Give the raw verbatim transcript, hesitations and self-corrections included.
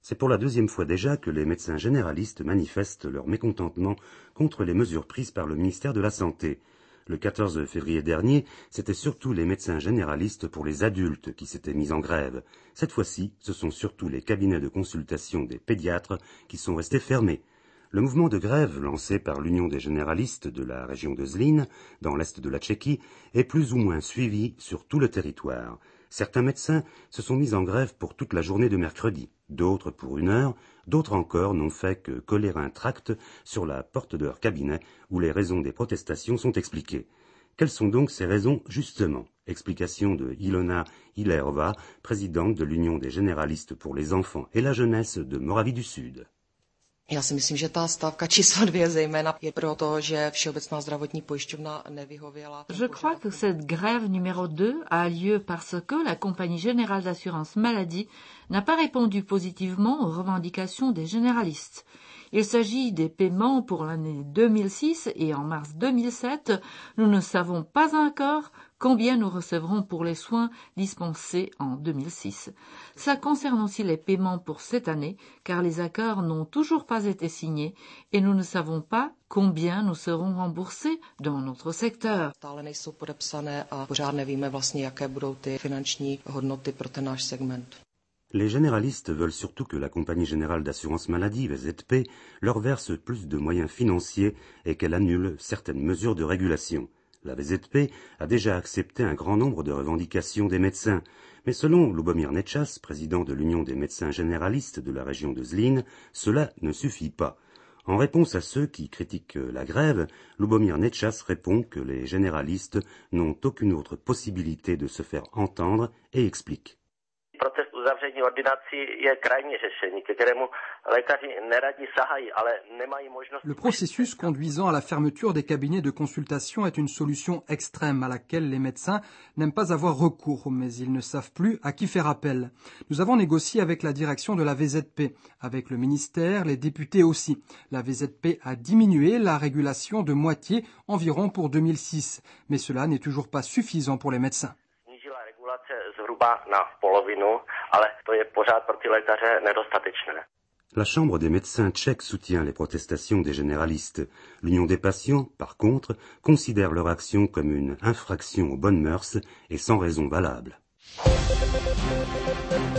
C'est pour la deuxième fois déjà que les médecins généralistes manifestent leur mécontentement contre les mesures prises par le ministère de la Santé. Le quatorze février dernier, c'était surtout les médecins généralistes pour les adultes qui s'étaient mis en grève. Cette fois-ci, ce sont surtout les cabinets de consultation des pédiatres qui sont restés fermés. Le mouvement de grève lancé par l'Union des généralistes de la région de Zlín, dans l'est de la Tchéquie, est plus ou moins suivi sur tout le territoire. Certains médecins se sont mis en grève pour toute la journée de mercredi, d'autres pour une heure, d'autres encore n'ont fait que coller un tract sur la porte de leur cabinet où les raisons des protestations sont expliquées. Quelles sont donc ces raisons, justement? Explication de Ilona Ilerova, présidente de l'Union des généralistes pour les enfants et la jeunesse de Moravie du Sud. Já si myslím, že ta stávka číslo dvě zejména je proto, že Všeobecná zdravotní pojišťovna nevyhověla. Je crois que cette grève numéro deux a lieu parce que la Compagnie générale d'assurance maladie n'a pas répondu positivement aux revendications des généralistes. Il s'agit des paiements pour l'année deux mille six et en mars deux mille sept, nous ne savons pas encore combien nous recevrons pour les soins dispensés en deux mille six. Ça concerne aussi les paiements pour cette année, car les accords n'ont toujours pas été signés et nous ne savons pas combien nous serons remboursés dans notre secteur. Stále nejsou podepsané a pořád nevíme vlastně, jaké budou ty finanční hodnoty pro ten náš segment. Les généralistes veulent surtout que la Compagnie générale d'assurance maladie, V Z P, leur verse plus de moyens financiers et qu'elle annule certaines mesures de régulation. La V Z P a déjà accepté un grand nombre de revendications des médecins, mais selon Lubomir Nečas, président de l'Union des médecins généralistes de la région de Zlín, cela ne suffit pas. En réponse à ceux qui critiquent la grève, Lubomir Nečas répond que les généralistes n'ont aucune autre possibilité de se faire entendre et explique. Uzavření ordinací je krajní řešení, ke kterému lékaři neradi sahají, ale nemají možnost. Le processus conduisant à la fermeture des cabinets de consultation est une solution extrême à laquelle les médecins n'aiment pas avoir recours, mais ils ne savent plus à qui faire appel. Nous avons négocié avec la direction de la V Z P, avec le ministère, les députés aussi. La V Z P a diminué la régulation de moitié environ pour deux mille six, mais cela n'est toujours pas suffisant pour les médecins. La Chambre des médecins tchèques soutient les protestations des généralistes. L'Union des patients, par contre, considère leur action comme une infraction aux bonnes mœurs et sans raison valable.